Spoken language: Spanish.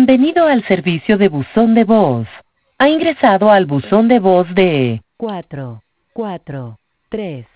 Bienvenido al servicio de buzón de voz. Ha ingresado al buzón de voz de 443.